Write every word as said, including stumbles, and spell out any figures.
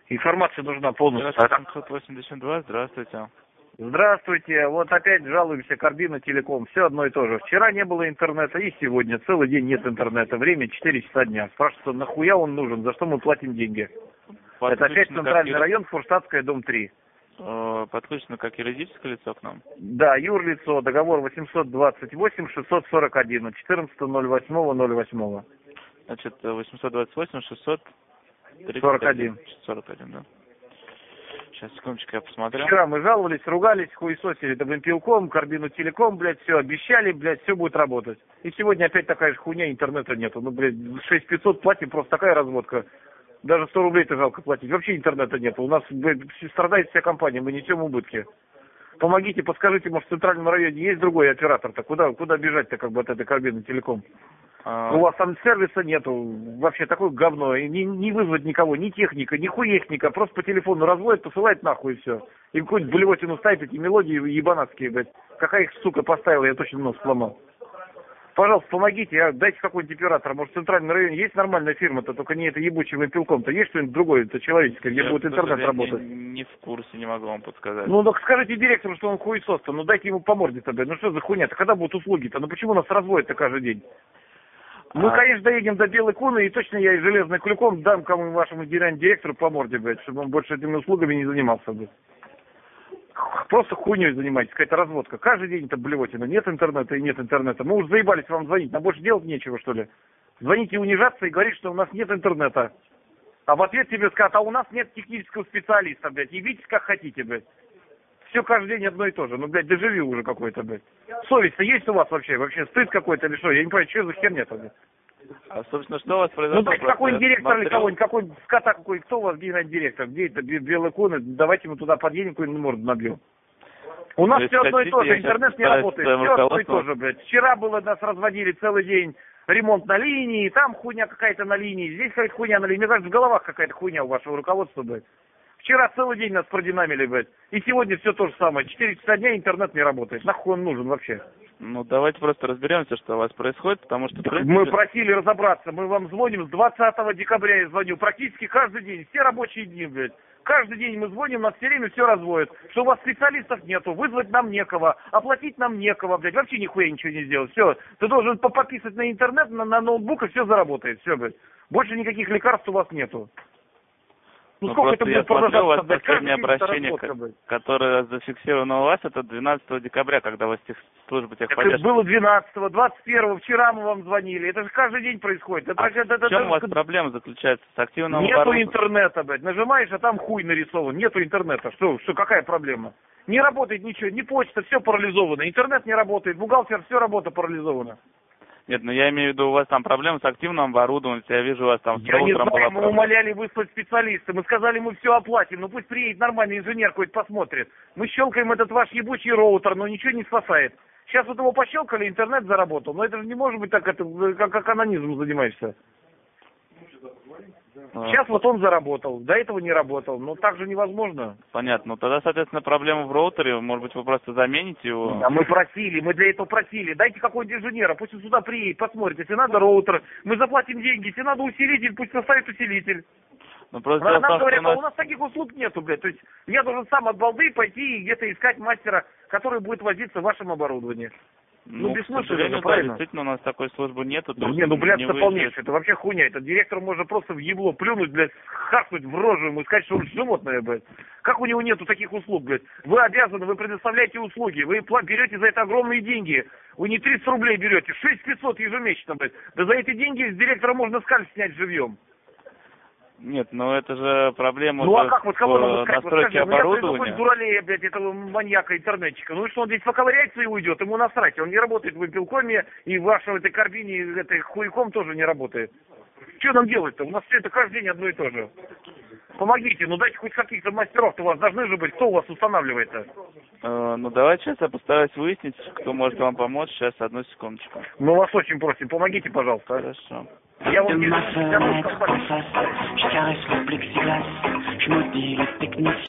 Информация нужна полностью. семьсот восемьдесят два, здравствуйте. Здравствуйте, вот опять жалуемся, Карбина Телеком, все одно и то же. Вчера не было интернета и сегодня целый день нет интернета, время четыре часа дня. Спрашивается, нахуя он нужен, за что мы платим деньги? Подключено Это опять центральный как... район, Фурштадтская, дом три. Подключено как юридическое лицо к нам? Да, юрлицо, договор восемьсот двадцать восемь шестьсот сорок один от четырнадцатого ноль восьмого ноль восьмого. Значит, восемьсот двадцать восемь шестьсот сорок один. сорок один, да. Сейчас, секундочку, я посмотрю. Вчера мы жаловались, ругались, хуесосили Добрынпилком, Карбину Телеком, блядь, все обещали, блядь, все будет работать. И сегодня опять такая же хуйня, интернета нету. Ну, блядь, шесть тысяч пятьсот платим, просто такая разводка. Даже сто рублей-то жалко платить. Вообще интернета нету. У нас, блядь, страдает вся компания, мы несем убытки. Помогите, подскажите, может, в центральном районе есть другой оператор-то? Куда, куда бежать-то, как бы, от этой Карбины Телеком? А... У вас там сервиса нету, вообще такое говно, и не, не вызвать никого, ни техника, ни хуехника, просто по телефону разводит, посылает нахуй и все. Им какую-нибудь блевотину ставить, эти мелодии ебанатские, блядь. Какая их, сука, поставила, я точно нос сломал. Пожалуйста, помогите, а, дайте какой-нибудь оператор, может, в центральном районе есть нормальная фирма-то, только не это ебучим Вимпелком-то, есть что-нибудь другое, это человеческое, где я будет интернет работать? Не, не в курсе, не могу вам подсказать. Ну, так скажите директору, что он хуесос-то, ну дайте ему по морде-то, блядь, ну что за хуйня-то, когда будут услуги-то, ну почему нас разводят-то каждый день? Мы, а... конечно, доедем до Белой Куны, и точно я и железным клюком дам кому вашему генеральному директору по морде, блядь, чтобы он больше этими услугами не занимался, блядь. Просто хуйней занимайтесь, какая-то разводка. Каждый день это блевотина. Нет интернета и нет интернета. Мы уже заебались вам звонить, нам больше делать нечего, что ли. Звоните и унижаться и говорить, что у нас нет интернета. А в ответ тебе скажут, а у нас нет технического специалиста, блядь. Ебитесь как хотите, блядь. Все каждый день одно и то же. Ну, блядь, дежавю уже какой-то, блядь. Совесть-то есть у вас вообще? Вообще стыд какой-то или что? Я не понимаю, что за херня-то, блядь. А, собственно, что у вас произошло? Ну, дайте какой-нибудь директор смотрел... или кого-нибудь, какой-нибудь скота какой, кто у вас генеральный директор? Где это Белая Куна? Давайте мы туда подъедем, какую-нибудь морду набьем. У нас все одно и то же, интернет не работает, все одно и то же, блядь. Вчера было, нас разводили целый день, ремонт на линии, там хуйня какая-то на линии, здесь какая-то хуйня на линии. Мне кажется, в головах какая-то хуйня у вашего руководства, блядь. Вчера целый день нас продинамили, блядь. И сегодня все то же самое. Четыре часа дня интернет не работает. Нахуй он нужен вообще? Ну, давайте просто разберемся, что у вас происходит, потому что... Принципе... Мы просили разобраться. Мы вам звоним с двадцатого декабря, я звоню. Практически каждый день. Все рабочие дни, блядь. Каждый день мы звоним, нас все время все разводят. Что у вас специалистов нету, вызвать нам некого, оплатить нам некого, блядь. Вообще нихуя ничего не сделать. Все. Ты должен пописать на интернет, на, на ноутбук, и все заработает. Все, блядь. Больше никаких лекарств у вас нету. Ну, ну сколько это будет продолжаться? У вас последнее обращение, работа, которое зафиксировано у вас, это двенадцатого декабря, когда у вас тех, служба техподдержки. Это было двенадцатого, двадцать первого, вчера мы вам звонили. Это же каждый день происходит. Это, а это, это, в чем это, у вас это... проблема заключается? С активным Нету оборотом? интернета, блядь. Нажимаешь, а там хуй нарисован. Нету интернета. Что, что, какая проблема? Не работает ничего, ни почта, все парализовано. Интернет не работает, бухгалтер, все работа парализована. Нет, ну я имею в виду, у вас там проблемы с активным оборудованием, я вижу, у вас там... Я не знаю, мы умоляли выслать специалиста, мы сказали, мы все оплатим, ну пусть приедет нормальный инженер, хоть посмотрит. Мы щелкаем этот ваш ебучий роутер, но ничего не спасает. Сейчас вот его пощелкали, интернет заработал, но это же не может быть так, это, как, как анонизмом занимаешься. Сейчас вот он заработал, до этого не работал, но так же невозможно. Понятно, ну тогда, соответственно, проблема в роутере, может быть, вы просто замените его? Да, мы просили, мы для этого просили, дайте какого-нибудь инженера, пусть он сюда приедет, посмотрит, если надо роутер, мы заплатим деньги, если надо усилитель, пусть поставит усилитель. Ну, просто нам том, говорят, у нас... а у нас таких услуг нету, блядь, то есть я должен сам от балды пойти и где-то искать мастера, который будет возиться в вашем оборудовании. Ну, ну бессмысленно, да, правильно? Действительно, у нас такой службы нету. Ну, не, ну, блядь, это полнейшее, это вообще хуйня. Это директор можно просто в ебло плюнуть, блядь, хахнуть в рожу ему и сказать, что он животное, блядь. Как у него нету таких услуг, блядь? Вы обязаны, вы предоставляете услуги, вы берете за это огромные деньги. Вы не тридцать рублей берете, шесть тысяч пятьсот ежемесячно, блядь. Да за эти деньги с директора можно скальп снять живьем. Нет, ну это же проблема ну, а как, вот, кого надо сказать? настройки вот, скажи, оборудования. Ну, я дуралея, блядь, этого маньяка, интернетчика. Ну и что, он здесь поковыряется и уйдет, ему насрать. Он не работает в Вимпелкоме, и в вашей этой Карбине, этой хуйком тоже не работает. Что нам делать-то? У нас все это каждый день одно и то же. Помогите, ну дайте хоть каких-то мастеров-то у вас должны же быть. Кто у вас устанавливает-то? Э, ну давайте сейчас я постараюсь выяснить, кто может вам помочь. Сейчас, одну секундочку. Мы вас очень просим, помогите, пожалуйста. Хорошо. Я вам je caresse le plexiglas, je maudis le technicien.